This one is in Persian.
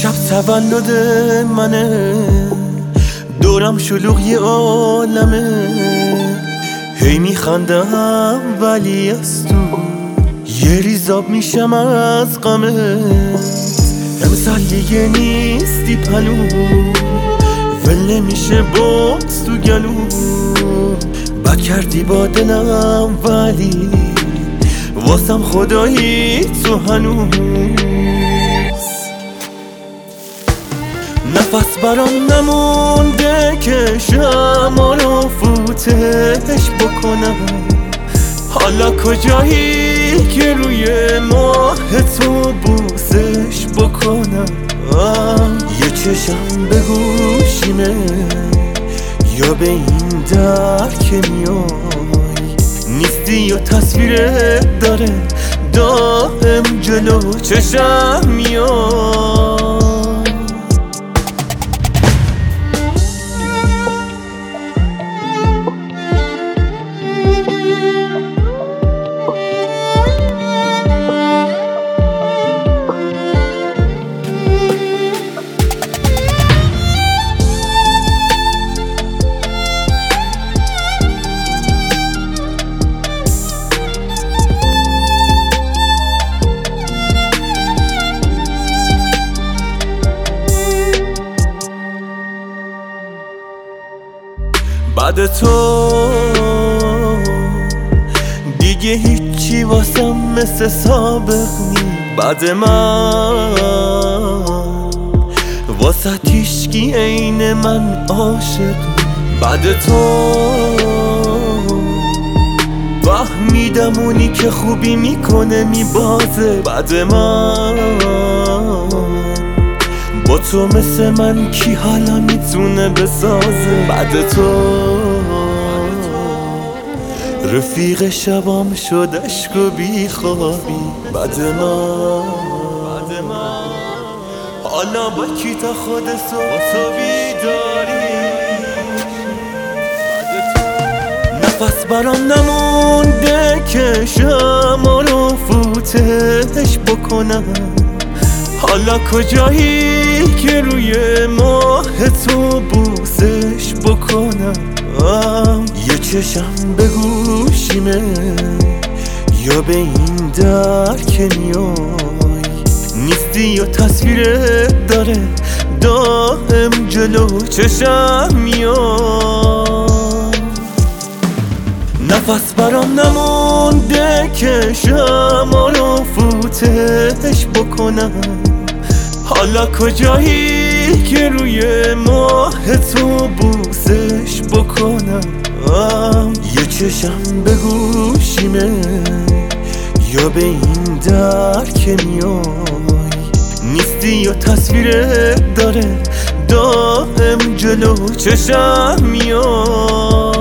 امشب تولد منه، دورم شلوغ یه عالمه، هی میخندم ولی از تو یه ریزاب میشم از غمه. امسال دیگه نیستی پلو، ول نمیشه بغض تو گلو، بد کردی با دلم ولی واسم خدایی تو هنوز. نفس برام نمونده که شمع رو فوتش بکنم، حالا کجایی که روی ماه تو بوسش بکنم. یه چشم به گوشیمه یا به این در که میای، نیستی یا تصویرت داره دائم جلو چشم میای. بعد تو دیگه هیچی واسم مثل سابق نی، بعد من واسه هیچکی عین من عاشق نی. بعد تو فهمیدم اونی که خوبی میکنه میبازه، بعد من با تو مثل من کی حالا میتونه بسازه. بعد تو رفیق شبام شد عشق و بیخوابی، بعد من حالا با کی تا خود تو بیداری. نفس برام نمونده که شمع رو فوتش بکنم، حالا کجایی که روی ماه تو بوسش بکنم. یه چشم به گوشیمه یا به این در که میای، نیستی یا تصویرت داره دائم جلو چشم میای. نفس برام نمونده که شمع رو فوتش بکنم، حالا کجایی که روی ماه تو بوسش بکنم. یه چشم به گوشیمه یا به این در که میای، نیستی یا تصویرت داره دائم جلو چشم میای.